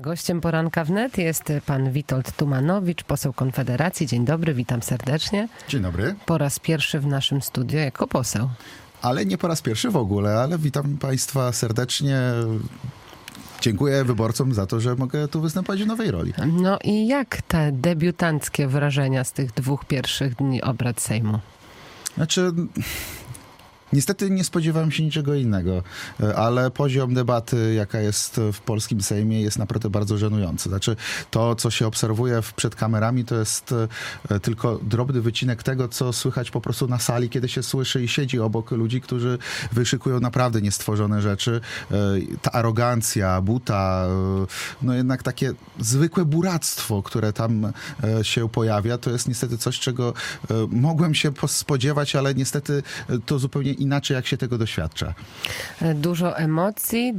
Gościem poranka wnet jest pan Witold Tumanowicz, poseł Konfederacji. Dzień dobry, witam serdecznie. Dzień dobry. Po raz pierwszy w naszym studiu jako poseł. Ale nie po raz pierwszy w ogóle, ale witam państwa serdecznie. Dziękuję wyborcom za to, że mogę tu występować w nowej roli. No i jak te debiutanckie wrażenia z tych 2 pierwszych dni obrad Sejmu? Znaczy, niestety nie spodziewałem się niczego innego, ale poziom debaty, jaka jest w polskim Sejmie, jest naprawdę bardzo żenujący. Znaczy, to, co się obserwuje przed kamerami, to jest tylko drobny wycinek tego, co słychać po prostu na sali, kiedy się słyszy i siedzi obok ludzi, którzy wyszykują naprawdę niestworzone rzeczy. Ta arogancja, buta, no jednak takie zwykłe buractwo, które tam się pojawia, to jest niestety coś, czego mogłem się spodziewać, ale niestety to zupełnie inaczej, jak się tego doświadcza. Dużo emocji,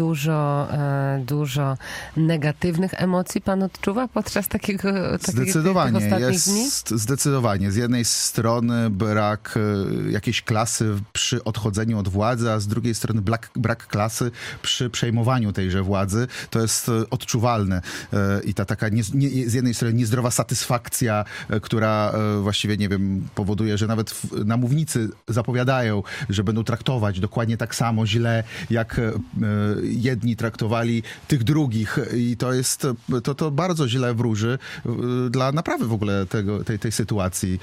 dużo negatywnych emocji pan odczuwa podczas takiego Zdecydowanie ostatnich dni? Zdecydowanie. Z jednej strony brak jakiejś klasy przy odchodzeniu od władzy, a z drugiej strony brak klasy przy przejmowaniu tejże władzy. To jest odczuwalne. I ta taka z jednej strony niezdrowa satysfakcja, która właściwie, nie wiem, powoduje, że nawet na mównicy zapowiadają, że będą traktować dokładnie tak samo źle, jak jedni traktowali tych drugich. I to bardzo źle wróży dla naprawy w ogóle tej sytuacji.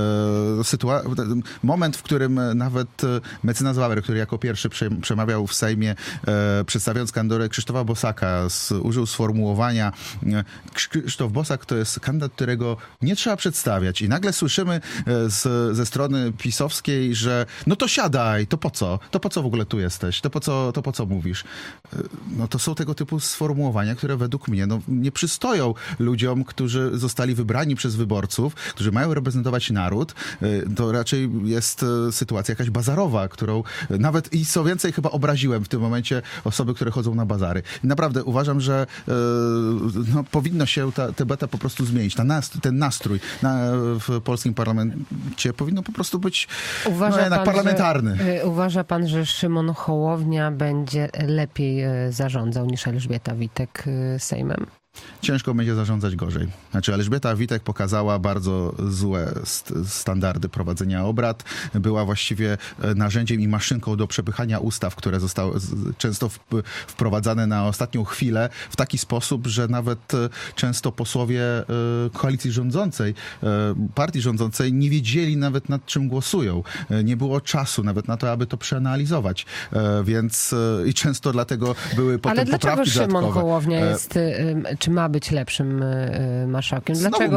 Moment, w którym nawet mecenas Wawr, który jako pierwszy przemawiał w Sejmie, przedstawiając kandydaturę Krzysztofa Bosaka, użył sformułowania: Krzysztof Bosak to jest kandydat, którego nie trzeba przedstawiać. I nagle słyszymy ze strony pisowskiej, że no to siadaj, to po co? To po co w ogóle tu jesteś? To po co mówisz? No to są tego typu sformułowania, które według mnie nie przystoją ludziom, którzy zostali wybrani przez wyborców, którzy mają reprezentować naród. To raczej jest sytuacja jakaś bazarowa, którą nawet, i co więcej, chyba obraziłem w tym momencie osoby, które chodzą na bazary. I naprawdę uważam, że powinno się ta debata po prostu zmienić. Ten nastrój w polskim parlamencie powinno po prostu być jednak parlamentarny. Uważa pan, że Szymon Hołownia będzie lepiej zarządzał niż Elżbieta Witek Sejmem? Ciężko będzie zarządzać gorzej. Znaczy, Elżbieta Witek pokazała bardzo złe standardy prowadzenia obrad. Była właściwie narzędziem i maszynką do przepychania ustaw, które zostały często wprowadzane na ostatnią chwilę w taki sposób, że nawet często posłowie koalicji rządzącej, partii rządzącej nie wiedzieli nawet, nad czym głosują. Nie było czasu nawet na to, aby to przeanalizować. Więc i często dlatego były potem poprawki dodatkowe. Ale dlaczego Szymon Hołownia jest... Czy ma być lepszym marszałkiem? Dlaczego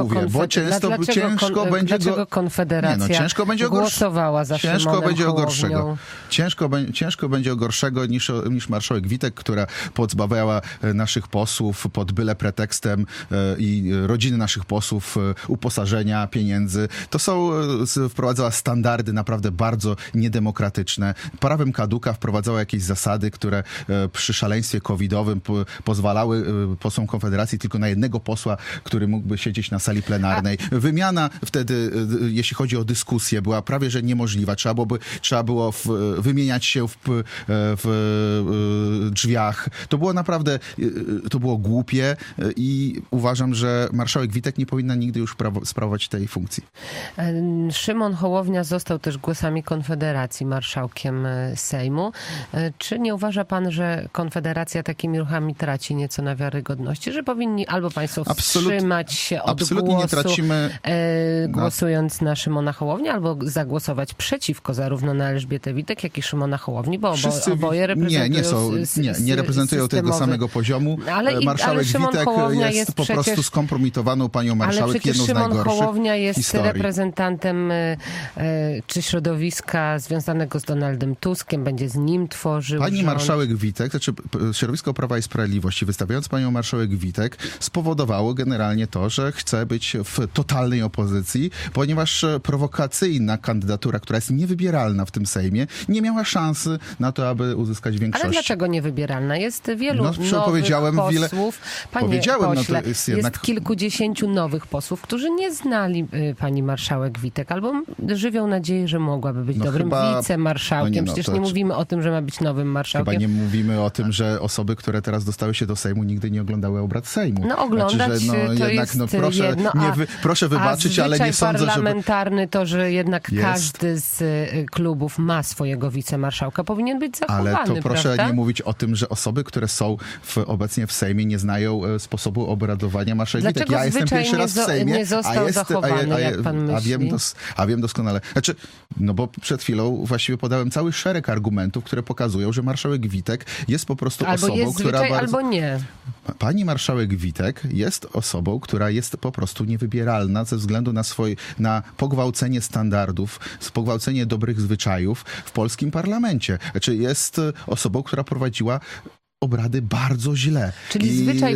Konfederacja głosowała za Szymonem Hołownią? Ciężko będzie o gorszego niż marszałek Witek, która pozbawiała naszych posłów pod byle pretekstem i rodziny naszych posłów uposażenia, pieniędzy. Wprowadzała standardy naprawdę bardzo niedemokratyczne. Prawem kaduka wprowadzała jakieś zasady, które przy szaleństwie covidowym pozwalały posłom Konfederacji tylko na jednego posła, który mógłby siedzieć na sali plenarnej. Wymiana wtedy, jeśli chodzi o dyskusję, była prawie że niemożliwa. Trzeba było wymieniać się w drzwiach. To było naprawdę, to było głupie i uważam, że marszałek Witek nie powinna nigdy już sprawować tej funkcji. Szymon Hołownia został też głosami Konfederacji marszałkiem Sejmu. Czy nie uważa pan, że Konfederacja takimi ruchami traci nieco na wiarygodności, że powinni albo państwo wstrzymać się od głosu, nie tracimy, głosując na Szymona Hołownię, albo zagłosować przeciwko zarówno na Elżbietę Witek, jak i Szymona Hołowni, bo oboje reprezentują nie reprezentują tego samego poziomu. Marszałek Witek jest po prostu skompromitowaną panią marszałek, jedną z najgorszych. Szymon Hołownia jest historii. Reprezentantem czy środowiska związanego z Donaldem Tuskiem, będzie z nim tworzył Pani rząd. marszałek Witek, znaczy środowisko Prawa i Sprawiedliwości, wystawiając panią marszałek Witek, spowodowało generalnie to, że chce być w totalnej opozycji, ponieważ prowokacyjna kandydatura, która jest niewybieralna w tym Sejmie, nie miała szansy na to, aby uzyskać większość. Ale dlaczego niewybieralna? Jest wielu nowych posłów. Panie pośle, jest kilkudziesięciu nowych posłów, którzy nie znali pani marszałek Witek, albo żywią nadzieję, że mogłaby być dobrym wicemarszałkiem. Przecież nie mówimy o tym, że ma być nowym marszałkiem. Chyba nie mówimy o tym, że osoby, które teraz dostały się do Sejmu, nigdy nie oglądały obrad obrad Sejmu. No oglądać znaczy, że, to jednak, jest proszę, jedno, proszę wybaczyć, ale nie sądzę, parlamentarny to, że jednak każdy z klubów ma swojego wicemarszałka, powinien być zachowany, ale to proszę prawda? nie mówić o tym, że osoby, które są obecnie w Sejmie, nie znają sposobu obradowania marszałek Witek. Ja jestem pierwszy raz w Sejmie, nie został zachowany, jak pan myśli? A wiem doskonale. Znaczy, no bo przed chwilą właściwie podałem cały szereg argumentów, które pokazują, że marszałek Witek jest po prostu osobą, jest która zwyczaj, albo nie. Pani marszałek Witek jest osobą, która jest po prostu niewybieralna ze względu na pogwałcenie standardów, pogwałcenie dobrych zwyczajów w polskim parlamencie. Znaczy jest osobą, która prowadziła obrady bardzo źle. Czyli zwyczaj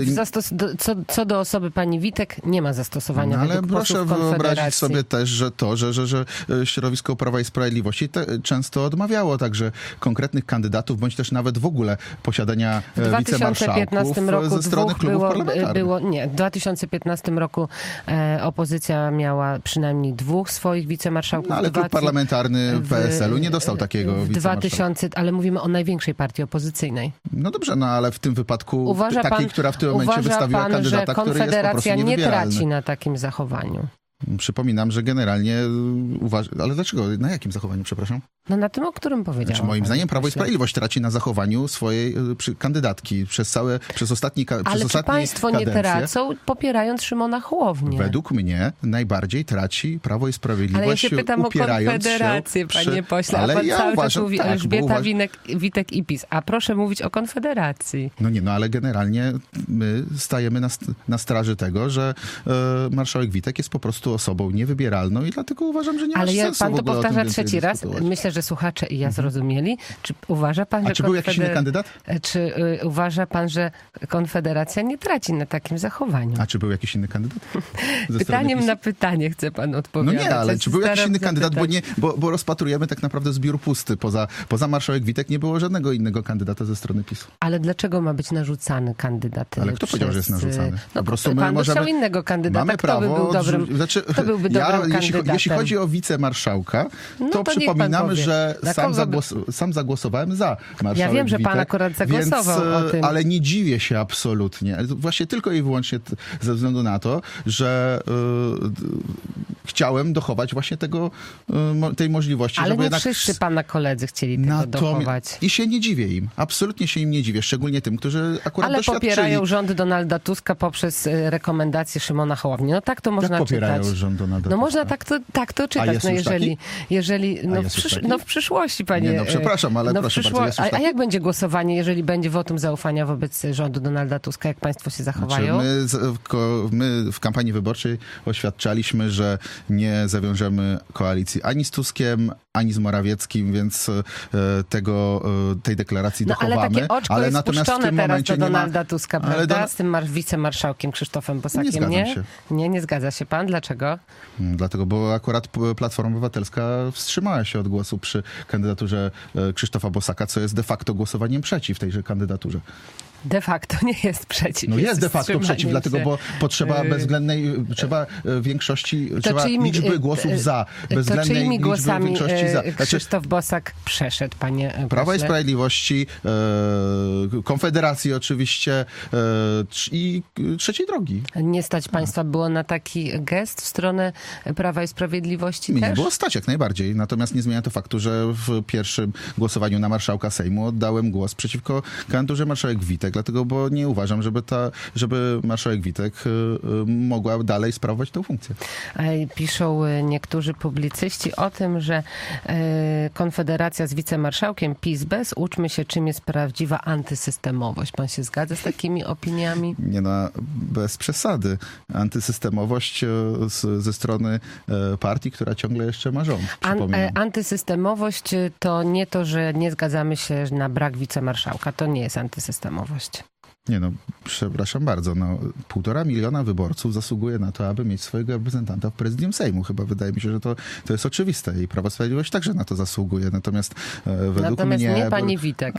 co do osoby pani Witek nie ma zastosowania ale według proszę posłów wyobrazić sobie też, że środowisko Prawa i Sprawiedliwości często odmawiało także konkretnych kandydatów, bądź też nawet w ogóle posiadania wicemarszałków ze strony klubów parlamentarnych. W 2015 roku opozycja miała przynajmniej 2 swoich wicemarszałków. No, ale klub parlamentarny PSL-u nie dostał takiego wicemarszałka. Ale mówimy o największej partii opozycyjnej. No dobrze, no ale w tym wypadku która w tym momencie wystawiła kandydata, który jest po prostu niewybierały. Konfederacja nie traci na takim zachowaniu. Przypominam, że generalnie ale dlaczego? Na jakim zachowaniu, przepraszam? No na tym, o którym powiedziałam. Znaczy, moim zdaniem Prawo i Sprawiedliwość traci na zachowaniu swojej kandydatki przez ostatni Ale czy państwo nie tracą, popierając Szymona Hołownię? Według mnie najbardziej traci Prawo i Sprawiedliwość, ale ja się pytam o Konfederację, panie pośle, a pan cały czas mówi Elżbieta Witek i PiS. A proszę mówić o Konfederacji. No ale generalnie my stajemy na straży tego, że marszałek Witek jest po prostu osobą niewybieralną i dlatego uważam, że nie ma sensu. Ale pan to powtarza trzeci raz. Myślę, że słuchacze i ja zrozumieli. Czy uważa pan, że czy był jakiś inny kandydat? Czy uważa pan, że Konfederacja nie traci na takim zachowaniu? A czy był jakiś inny kandydat? Pytaniem na pytanie chce pan odpowiadać. No nie, ale czy był jakiś inny kandydat, bo rozpatrujemy tak naprawdę zbiór pusty. Poza marszałek Witek nie było żadnego innego kandydata ze strony PiS-u. Ale dlaczego ma być narzucany kandydat? Ale kto powiedział, że jest narzucany? No po prostu pan dostał innego kandydata. Mamy prawo, kto by był dobrym, kto byłby dobrym kandydatem? Jeśli chodzi o wicemarszałka, to przypominamy, że sam zagłosowałem za marszałek Ja wiem, że Witek, pan akurat zagłosował o tym. Ale nie dziwię się absolutnie. Właśnie tylko i wyłącznie ze względu na to, że chciałem dochować właśnie tej możliwości. Ale żeby nie jednak wszyscy pana koledzy chcieli tego dochować. I się nie dziwię im. Absolutnie się im nie dziwię. Szczególnie tym, którzy akurat doświadczyli. Ale popierają rząd Donalda Tuska poprzez rekomendacje Szymona Hołowni. No tak to można czytać. Jak popierają rząd Donalda Tuska? No można tak to czytać. W przyszłości, panie. Nie, no przepraszam, ale proszę bardzo. A jak będzie głosowanie, jeżeli będzie wotum zaufania wobec rządu Donalda Tuska? Jak państwo się zachowają? My w kampanii wyborczej oświadczaliśmy, że nie zawiążemy koalicji ani z Tuskiem, ani z Morawieckim, więc tej deklaracji dochowamy. Ale takie oczko ale jest natomiast w tym teraz momencie do Donalda Tuska, prawda? Z tym wicemarszałkiem Krzysztofem Bosakiem, nie? Zgadzam się. Nie zgadza się pan. Dlaczego? Dlatego, bo akurat Platforma Obywatelska wstrzymała się od głosu przy kandydaturze Krzysztofa Bosaka, co jest de facto głosowaniem przeciw tejże kandydaturze. De facto nie jest przeciw. No jest de facto przeciw, dlatego, bo potrzeba bezwzględnej, trzeba większości, trzeba liczby głosów za. Bezwzględnej liczby większości za. Krzysztof Bosak przeszedł, panie pośle? Prawa i Sprawiedliwości, Konfederacji oczywiście i Trzeciej Drogi. Nie stać państwa było na taki gest w stronę Prawa i Sprawiedliwości też? Nie było stać, jak najbardziej. Natomiast nie zmienia to faktu, że w pierwszym głosowaniu na marszałka Sejmu oddałem głos przeciwko kandydaturze marszałek Witek, dlatego, bo nie uważam, żeby marszałek Witek mogła dalej sprawować tę funkcję. Piszą niektórzy publicyści o tym, że Konfederacja z wicemarszałkiem PiS bez, uczmy się, czym jest prawdziwa antysystemowość. Pan się zgadza z takimi opiniami? Nie, bez przesady. Antysystemowość ze strony partii, która ciągle jeszcze ma rząd. Antysystemowość to nie to, że nie zgadzamy się na brak wicemarszałka. To nie jest antysystemowość. Nie przepraszam bardzo. 1,5 miliona wyborców zasługuje na to, aby mieć swojego reprezentanta w prezydium Sejmu. Chyba wydaje mi się, że to jest oczywiste i Prawo i Sprawiedliwość także na to zasługuje. Natomiast według mnie... nie pani Witek.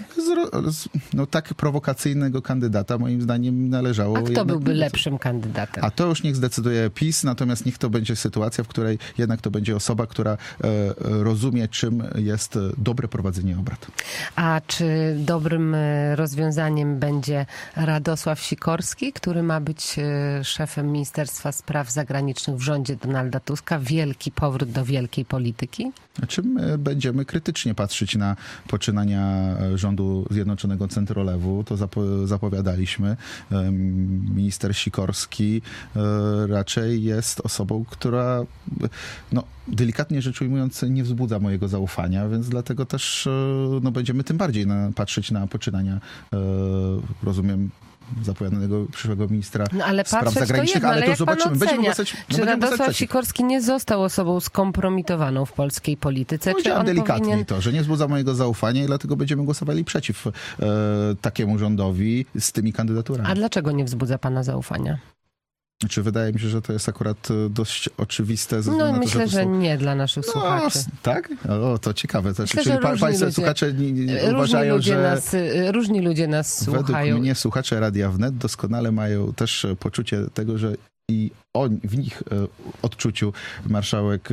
Tak prowokacyjnego kandydata moim zdaniem należało... A kto byłby lepszym kandydatem? A to już niech zdecyduje PiS, natomiast niech to będzie sytuacja, w której jednak to będzie osoba, która rozumie, czym jest dobre prowadzenie obrad. A czy dobrym rozwiązaniem będzie Radosław Sikorski, który ma być szefem Ministerstwa Spraw Zagranicznych w rządzie Donalda Tuska. Wielki powrót do wielkiej polityki? Znaczy my będziemy krytycznie patrzeć na poczynania rządu Zjednoczonego Centrolewu. To zapowiadaliśmy. Minister Sikorski raczej jest osobą, która delikatnie rzecz ujmując nie wzbudza mojego zaufania, więc dlatego też będziemy tym bardziej patrzeć na poczynania, rozumiem, zapowiadanego przyszłego ministra spraw zagranicznych, ale to zobaczymy. Czy Radosław Sikorski nie został osobą skompromitowaną w polskiej polityce? Powiedziałem delikatnie to, że nie wzbudza mojego zaufania i dlatego będziemy głosowali przeciw takiemu rządowi z tymi kandydaturami. A dlaczego nie wzbudza pana zaufania? Czy wydaje mi się, że to jest akurat dość oczywiste? Myślę, że nie dla naszych słuchaczy. Tak? To ciekawe. Myślę, czyli państwo słuchacze uważają, że... Różni ludzie nas słuchają. Według mnie słuchacze Radia Wnet doskonale mają też poczucie tego, że i w nich odczuciu marszałek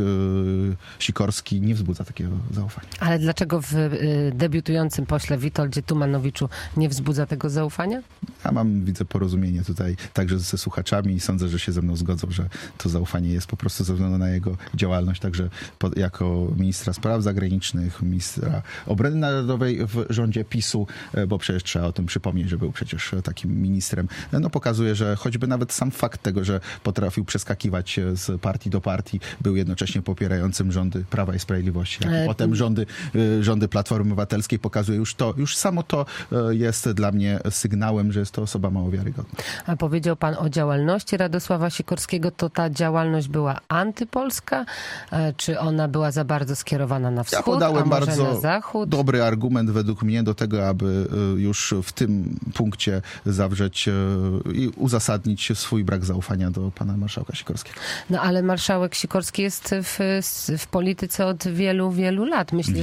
Sikorski nie wzbudza takiego zaufania. Ale dlaczego w debiutującym pośle Witoldzie Tumanowiczu nie wzbudza tego zaufania? Ja widzę porozumienie tutaj także ze słuchaczami i sądzę, że się ze mną zgodzą, że to zaufanie jest po prostu ze względu na jego działalność, także jako ministra spraw zagranicznych, ministra obrony narodowej w rządzie PiS-u, bo przecież trzeba o tym przypomnieć, że był przecież takim ministrem. Pokazuje, że choćby nawet sam fakt tego, że potrafił przeskakiwać z partii do partii, był jednocześnie popierającym rządy Prawa i Sprawiedliwości, jak potem rządy Platformy Obywatelskiej, pokazuje już samo to jest dla mnie sygnałem, że jest to osoba mało wiarygodna. A powiedział pan o działalności Radosława Sikorskiego, to ta działalność była antypolska, czy ona była za bardzo skierowana na wschód, ja podałem a może bardzo na zachód? Dobry argument według mnie do tego, aby już w tym punkcie zawrzeć i uzasadnić swój brak zaufania do pana marszałka Sikorskiego. Ale marszałek Sikorski jest w polityce od wielu, wielu lat. Myśli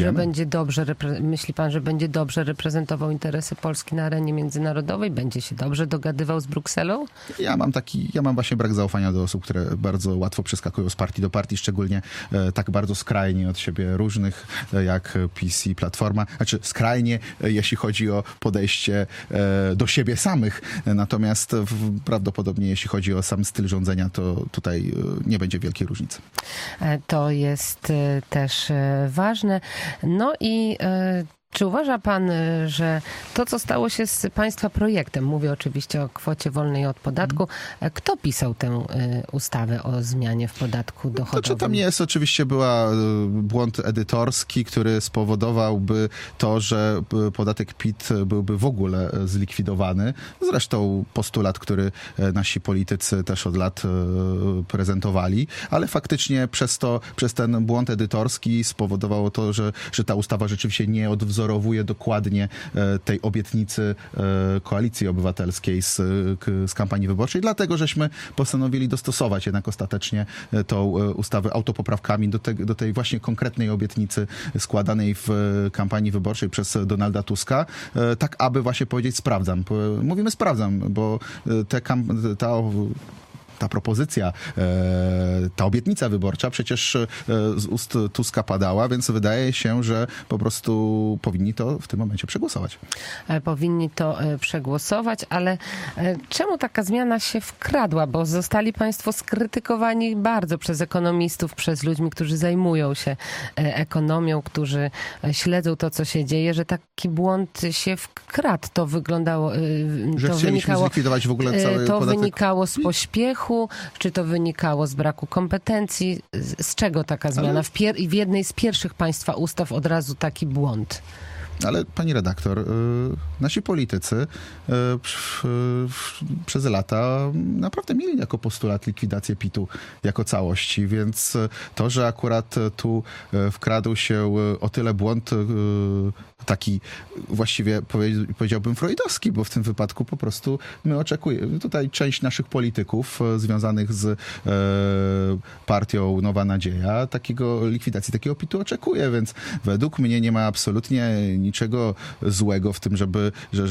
pan, że będzie dobrze reprezentował interesy Polski na arenie międzynarodowej? Będzie się dobrze dogadywał z Brukselą? Ja mam właśnie brak zaufania do osób, które bardzo łatwo przeskakują z partii do partii, szczególnie tak bardzo skrajnie od siebie różnych, jak PiS i Platforma. Znaczy skrajnie, jeśli chodzi o podejście do siebie samych. Natomiast prawdopodobnie, jeśli chodzi o sam styl rządzenia, to tutaj nie będzie wielkiej różnicy. To jest też ważne. Czy uważa pan, że to, co stało się z państwa projektem, mówię oczywiście o kwocie wolnej od podatku, kto pisał tę ustawę o zmianie w podatku dochodowym? Tam oczywiście była błąd edytorski, który spowodowałby to, że podatek PIT byłby w ogóle zlikwidowany. Zresztą postulat, który nasi politycy też od lat prezentowali, ale faktycznie przez ten błąd edytorski spowodowało to, że ta ustawa rzeczywiście nie odwzorowuje dokładnie tej obietnicy Koalicji Obywatelskiej z kampanii wyborczej. Dlatego żeśmy postanowili dostosować jednak ostatecznie tą ustawę autopoprawkami do tej właśnie konkretnej obietnicy składanej w kampanii wyborczej przez Donalda Tuska, tak aby właśnie powiedzieć sprawdzam. Mówimy sprawdzam, bo ta propozycja, ta obietnica wyborcza przecież z ust Tuska padała, więc wydaje się, że po prostu powinni to w tym momencie przegłosować. Powinni to przegłosować, ale czemu taka zmiana się wkradła? Bo zostali państwo skrytykowani bardzo przez ekonomistów, przez ludzi, którzy zajmują się ekonomią, którzy śledzą to, co się dzieje, że taki błąd się wkradł. To wyglądało... Że chcieliśmy zlikwidować w ogóle cały podatek? Wynikało z pośpiechu, czy to wynikało z braku kompetencji? Z czego taka zmiana? W jednej z pierwszych państwa ustaw od razu taki błąd. Ale pani redaktor, nasi politycy przez lata naprawdę mieli jako postulat likwidację PIT-u jako całości, więc to, że akurat tu wkradł się o tyle błąd taki właściwie powiedziałbym freudowski, bo w tym wypadku po prostu my oczekujemy, tutaj część naszych polityków związanych z partią Nowa Nadzieja likwidacji takiego PIT-u oczekuje, więc według mnie nie ma absolutnie niczego złego w tym, że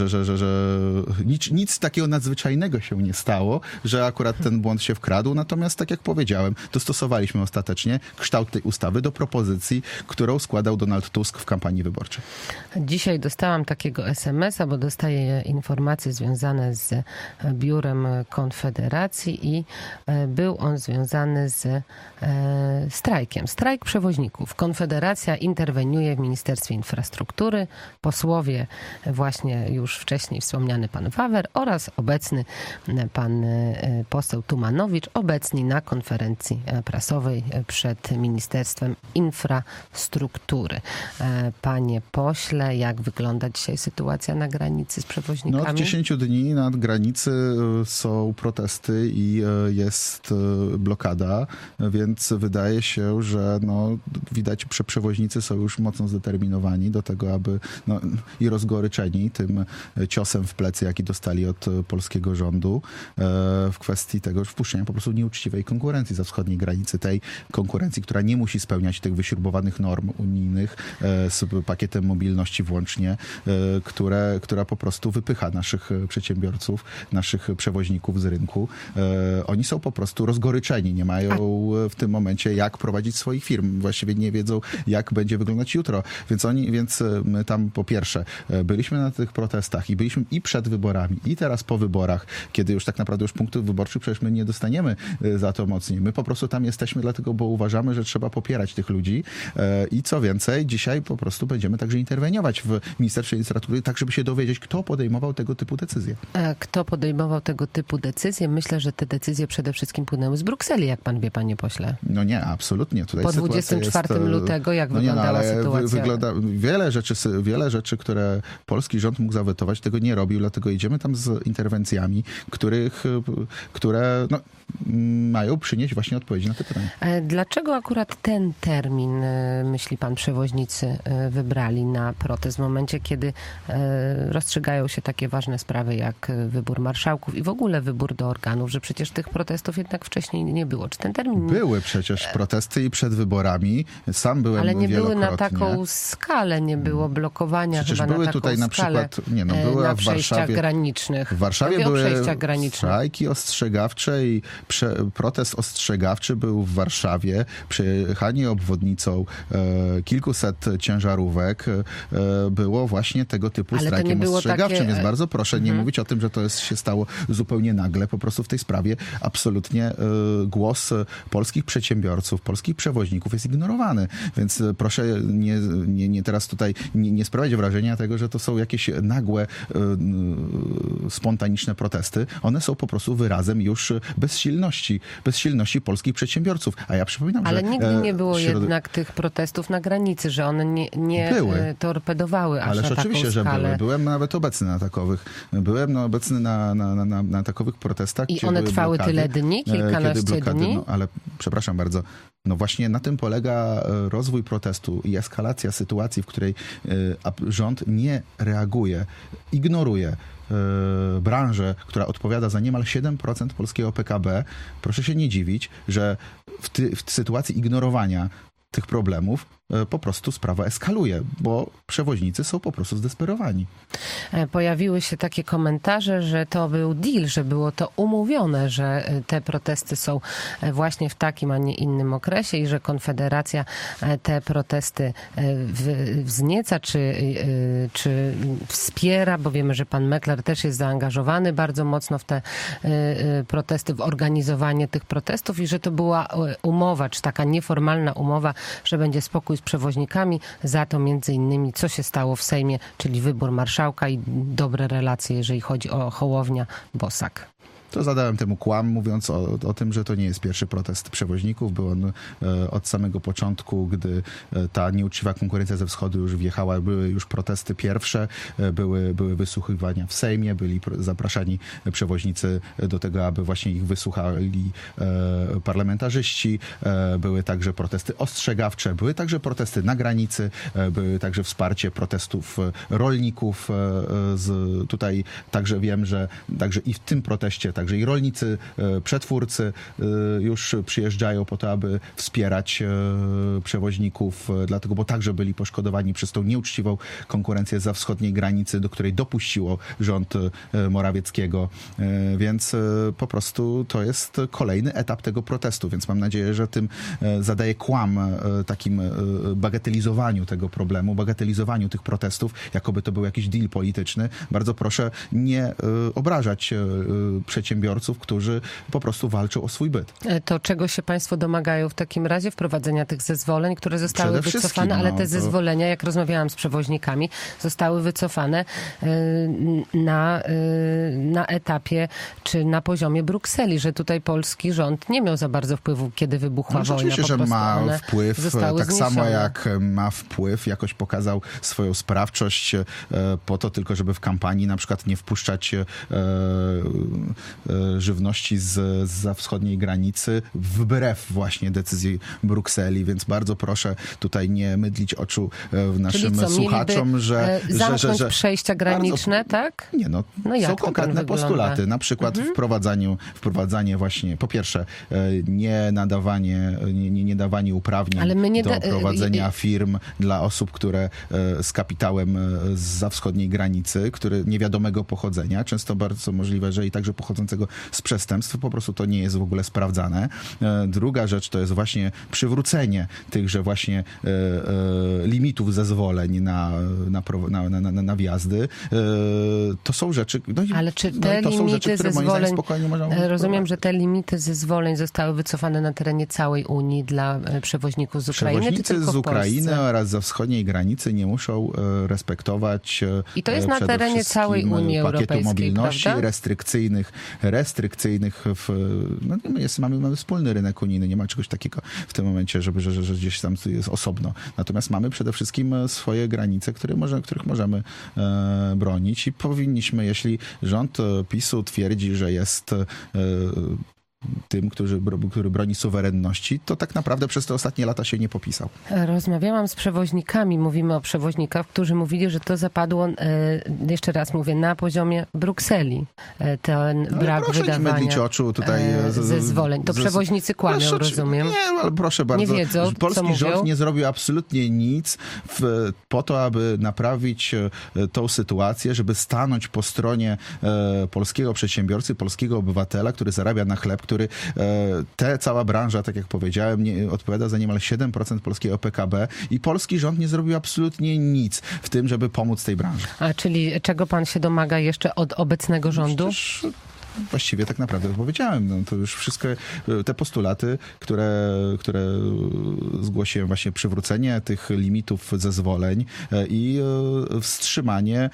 nic takiego nadzwyczajnego się nie stało, że akurat ten błąd się wkradł. Natomiast, tak jak powiedziałem, dostosowaliśmy ostatecznie kształt tej ustawy do propozycji, którą składał Donald Tusk w kampanii wyborczej. Dzisiaj dostałam takiego SMS-a, bo dostaję informacje związane z biurem Konfederacji i był on związany z strajkiem. Strajk przewoźników. Konfederacja interweniuje w Ministerstwie Infrastruktury. Posłowie, właśnie już wcześniej wspomniany pan Wawer oraz obecny pan poseł Tumanowicz, obecni na konferencji prasowej przed Ministerstwem Infrastruktury. Panie pośle, jak wygląda dzisiaj sytuacja na granicy z przewoźnikami? No, od 10 dni na granicy są protesty i jest blokada, więc wydaje się, że widać, że przewoźnicy są już mocno zdeterminowani do tego, aby i rozgoryczeni tym ciosem w plecy, jaki dostali od polskiego rządu w kwestii tego wpuszczenia po prostu nieuczciwej konkurencji za wschodniej granicy, tej konkurencji, która nie musi spełniać tych wyśrubowanych norm unijnych z pakietem mobilności włącznie, która po prostu wypycha naszych przedsiębiorców, naszych przewoźników z rynku. Oni są po prostu rozgoryczeni, nie mają w tym momencie jak prowadzić swoich firm. Właściwie nie wiedzą, jak będzie wyglądać jutro. Więc my tam po pierwsze byliśmy na tych protestach i byliśmy i przed wyborami, i teraz po wyborach, kiedy już tak naprawdę już punktów wyborczych przecież my nie dostaniemy za to mocniej. My po prostu tam jesteśmy dlatego, bo uważamy, że trzeba popierać tych ludzi i co więcej, dzisiaj po prostu będziemy także interweniować w Ministerstwie Infrastruktury, tak żeby się dowiedzieć, kto podejmował tego typu decyzje. Kto podejmował tego typu decyzje? Myślę, że te decyzje przede wszystkim płynęły z Brukseli, jak pan wie, panie pośle. No nie, absolutnie. Tutaj po 24 lutego, jak wyglądała sytuacja? Wygląda wiele rzeczy, które polski rząd mógł zawetować, tego nie robił, dlatego idziemy tam z interwencjami, które mają przynieść właśnie odpowiedzi na te pytania. Dlaczego akurat ten termin, myśli pan, przewoźnicy wybrali na protest w momencie, kiedy rozstrzygają się takie ważne sprawy jak wybór marszałków i w ogóle wybór do organów, że przecież tych protestów jednak wcześniej nie było. Czy ten termin... Były przecież protesty i przed wyborami. Sam byłem ale nie były na taką skalę, nie było blokowania przecież chyba były na taką tutaj na skalę przykład, były na w przejściach Warszawie granicznych. W Warszawie były strajki ostrzegawcze i protest ostrzegawczy był w Warszawie. Przejechanie obwodnicą kilkuset ciężarówek było właśnie tego typu strajkiem ostrzegawczym. Więc bardzo proszę nie mówić o tym, że to się stało zupełnie nagle. Po prostu w tej sprawie absolutnie głos polskich przedsiębiorców, polskich przewoźników jest ignorowany. Więc proszę nie teraz tutaj nie sprawiać wrażenia tego, że to są jakieś nagłe, spontaniczne protesty. One są po prostu wyrazem już bezsilności polskich przedsiębiorców. A ja przypominam, ale że... nigdy nie było jednak tych protestów na granicy, że one nie torpedowały aż na taką skalę. Ależ oczywiście, że były. Byłem nawet obecny na takowych. Byłem obecny na takowych protestach. I one trwały blokady, tyle dni? Kilkanaście dni? Ale przepraszam bardzo. No właśnie na tym polega rozwój protestu i eskalacja sytuacji, w której rząd nie reaguje, ignoruje branżę, która odpowiada za niemal 7% polskiego PKB. Proszę się nie dziwić, że w sytuacji ignorowania tych problemów po prostu sprawa eskaluje, bo przewoźnicy są po prostu zdesperowani. Pojawiły się takie komentarze, że to był deal, że było to umówione, że te protesty są właśnie w takim, a nie innym okresie i że Konfederacja te protesty wznieca, czy wspiera, bo wiemy, że pan Mekler też jest zaangażowany bardzo mocno w te protesty, w organizowanie tych protestów i że to była umowa, czy taka nieformalna umowa, że będzie spokój z przewoźnikami, za to między innymi co się stało w Sejmie, czyli wybór marszałka i dobre relacje, jeżeli chodzi o Hołownia-Bosak. To zadałem temu kłam, mówiąc o tym, że to nie jest pierwszy protest przewoźników. Był on od samego początku, gdy ta nieuczciwa konkurencja ze wschodu już wjechała. Były już protesty pierwsze, były wysłuchiwania w Sejmie, byli zapraszani przewoźnicy do tego, aby właśnie ich wysłuchali parlamentarzyści. Były także protesty ostrzegawcze, były także protesty na granicy, były także wsparcie protestów rolników. Tutaj także wiem, że także i w tym proteście także i rolnicy, przetwórcy już przyjeżdżają po to, aby wspierać przewoźników, dlatego, bo także byli poszkodowani przez tą nieuczciwą konkurencję zza wschodniej granicy, do której dopuściło rząd Morawieckiego. Więc po prostu to jest kolejny etap tego protestu, więc mam nadzieję, że tym zadaje kłam takim bagatelizowaniu tego problemu, bagatelizowaniu tych protestów, jakoby to był jakiś deal polityczny. Bardzo proszę nie obrażać przedsiębiorców, którzy po prostu walczą o swój byt. To czego się państwo domagają w takim razie? Wprowadzenia tych zezwoleń, które zostały wycofane, ale te zezwolenia, jak rozmawiałam z przewoźnikami, zostały wycofane na etapie czy na poziomie Brukseli, że tutaj polski rząd nie miał za bardzo wpływu, kiedy wybuchła wojna. Oczywiście, że ma wpływ, tak samo jak ma wpływ, jakoś pokazał swoją sprawczość po to tylko, żeby w kampanii na przykład nie wpuszczać żywności zza wschodniej granicy wbrew właśnie decyzji Brukseli, więc bardzo proszę tutaj nie mydlić oczu naszym słuchaczom, że przejścia graniczne, tak? Nie, są konkretne postulaty, na przykład wprowadzanie właśnie, po pierwsze, nie dawanie uprawnień do prowadzenia firm dla osób, które z kapitałem zza wschodniej granicy, które niewiadomego pochodzenia, często bardzo możliwe, że i także pochodzącego z przestępstw, po prostu to nie jest w ogóle sprawdzane. Druga rzecz to jest właśnie przywrócenie tychże właśnie limitów zezwoleń na wjazdy. To są rzeczy, ale czy te limity zezwoleń, rozumiem, że te limity zezwoleń zostały wycofane na terenie całej Unii dla przewoźników z Ukrainy, Przewoźnicy czy tylko z Ukrainy oraz ze wschodniej granicy nie muszą respektować i to jest na terenie całej Unii Europejskiej, pakietu mobilności, prawda? restrykcyjnych mamy wspólny rynek unijny, nie ma czegoś takiego w tym momencie, że gdzieś tam jest osobno. Natomiast mamy przede wszystkim swoje granice, których możemy bronić i powinniśmy, jeśli rząd PiS-u twierdzi, że jest tym, który broni suwerenności, to tak naprawdę przez te ostatnie lata się nie popisał. Rozmawiałam z przewoźnikami, mówimy o przewoźnikach, którzy mówili, że to zapadło, jeszcze raz mówię, na poziomie Brukseli. Ten brak wydawania oczu tutaj zezwoleń. To przewoźnicy kłamią, rozumiem. Nie, ale proszę bardzo. Nie wiedzą, polski rząd nie zrobił absolutnie nic po to, aby naprawić tą sytuację, żeby stanąć po stronie polskiego przedsiębiorcy, polskiego obywatela, który zarabia na chleb, który cała branża, tak jak powiedziałem, odpowiada za niemal 7% polskiego PKB i polski rząd nie zrobił absolutnie nic w tym, żeby pomóc tej branży. A czyli czego pan się domaga jeszcze od obecnego rządu? Właściwie tak naprawdę powiedziałem. To już wszystkie te postulaty, które zgłosiłem, właśnie przywrócenie tych limitów zezwoleń i wstrzymanie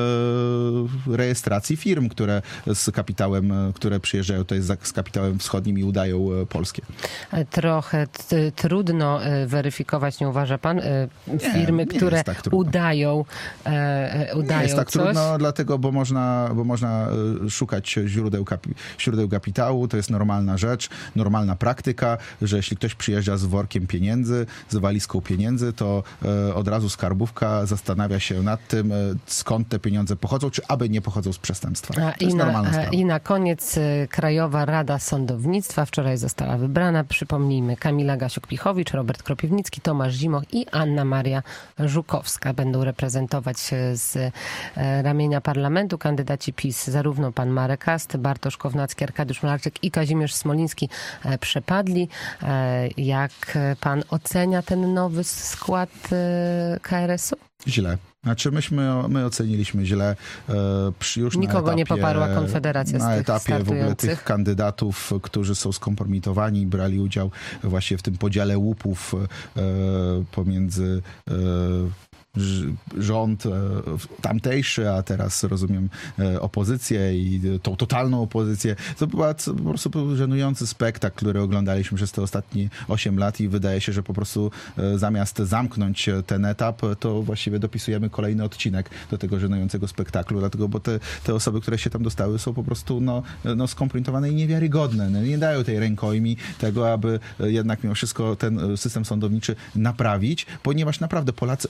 rejestracji firm, które z kapitałem, które przyjeżdżają tutaj z kapitałem wschodnim i udają polskie. Trochę trudno weryfikować, nie uważa pan? Firmy, które tak udają nie jest tak coś? Trudno, dlatego, bo można szukać źródeł kapitału, to jest normalna rzecz, normalna praktyka, że jeśli ktoś przyjeżdża z workiem pieniędzy, z walizką pieniędzy, to od razu skarbówka zastanawia się nad tym, skąd te pieniądze pochodzą, czy aby nie pochodzą z przestępstwa. To jest normalna sprawa. I na koniec Krajowa Rada Sądownictwa wczoraj została wybrana. Przypomnijmy, Kamila Gasiuk-Pichowicz, Robert Kropiwnicki, Tomasz Zimoch i Anna Maria Żukowska będą reprezentować z ramienia parlamentu kandydaci PiS, zarówno pan Marek Ast, Bartosz Kownacki, Arkadiusz Mularczyk i Kazimierz Smoliński przepadli. Jak pan ocenia ten nowy skład KRS-u? Źle. Znaczy my oceniliśmy źle już nikogo nie poparła Konfederacja na etapie w ogóle tych kandydatów, którzy są skompromitowani, brali udział właśnie w tym podziale łupów pomiędzy rząd tamtejszy, a teraz rozumiem opozycję i tą totalną opozycję. To była po prostu żenujący spektakl, który oglądaliśmy przez te ostatnie 8 lat i wydaje się, że po prostu zamiast zamknąć ten etap, to właściwie dopisujemy kolejny odcinek do tego żenującego spektaklu, dlatego, bo te osoby, które się tam dostały, są po prostu skompromitowane i niewiarygodne. Nie dają tej rękojmi tego, aby jednak mimo wszystko ten system sądowniczy naprawić, ponieważ naprawdę Polacy oczekują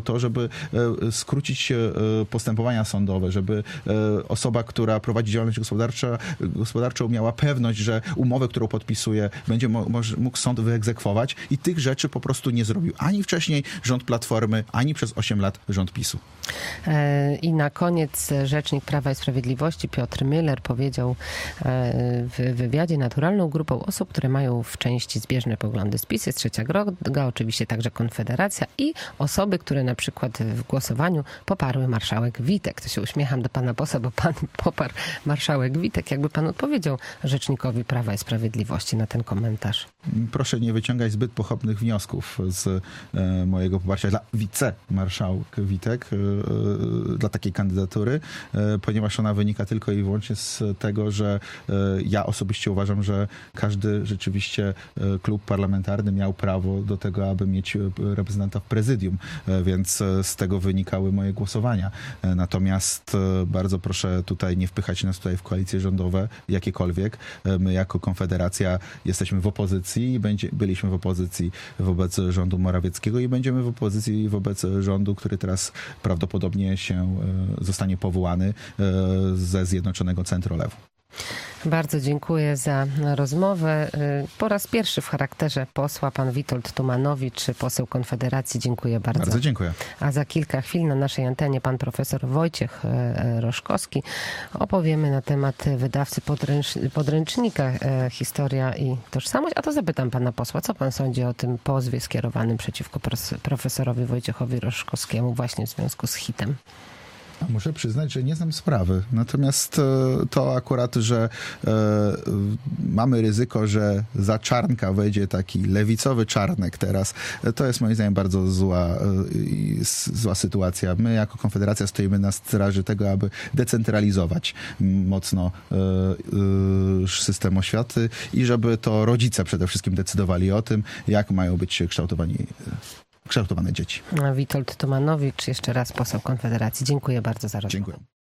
to, żeby skrócić postępowania sądowe, żeby osoba, która prowadzi działalność gospodarczą miała pewność, że umowę, którą podpisuje, będzie mógł sąd wyegzekwować i tych rzeczy po prostu nie zrobił. Ani wcześniej rząd Platformy, ani przez 8 lat rząd PiS-u. I na koniec rzecznik Prawa i Sprawiedliwości Piotr Müller powiedział w wywiadzie: naturalną grupą osób, które mają w części zbieżne poglądy z PiS jest Trzecia Droga, oczywiście także Konfederacja i osoby, które na przykład w głosowaniu poparły marszałek Witek. To się uśmiecham do pana posła, bo pan poparł marszałek Witek. Jakby pan odpowiedział rzecznikowi Prawa i Sprawiedliwości na ten komentarz? Proszę nie wyciągać zbyt pochopnych wniosków z mojego poparcia dla wicemarszałek Witek, dla takiej kandydatury, ponieważ ona wynika tylko i wyłącznie z tego, że ja osobiście uważam, że każdy rzeczywiście klub parlamentarny miał prawo do tego, aby mieć reprezentanta w prezydium, więc z tego wynikały moje głosowania. Natomiast bardzo proszę tutaj nie wpychać nas tutaj w koalicje rządowe, jakiekolwiek. My jako Konfederacja jesteśmy w opozycji, byliśmy w opozycji wobec rządu Morawieckiego i będziemy w opozycji wobec rządu, który teraz prawdopodobnie zostanie powołany ze Zjednoczonego Centrolewu. Bardzo dziękuję za rozmowę. Po raz pierwszy w charakterze posła pan Witold Tumanowicz, poseł Konfederacji. Dziękuję bardzo. Bardzo dziękuję. A za kilka chwil na naszej antenie pan profesor Wojciech Roszkowski. Opowiemy na temat wydawcy podręcznika Historia i Tożsamość. A to zapytam pana posła, co pan sądzi o tym pozwie skierowanym przeciwko profesorowi Wojciechowi Roszkowskiemu właśnie w związku z HiT-em? Muszę przyznać, że nie znam sprawy. Natomiast to akurat, że mamy ryzyko, że za Czarnka wejdzie taki lewicowy Czarnek teraz, to jest moim zdaniem bardzo zła sytuacja. My jako Konfederacja stoimy na straży tego, aby decentralizować mocno system oświaty i żeby to rodzice przede wszystkim decydowali o tym, jak mają być kształtowane dzieci. Witold Tumanowicz, jeszcze raz poseł Konfederacji. Dziękuję bardzo za rozmowę. Dziękuję.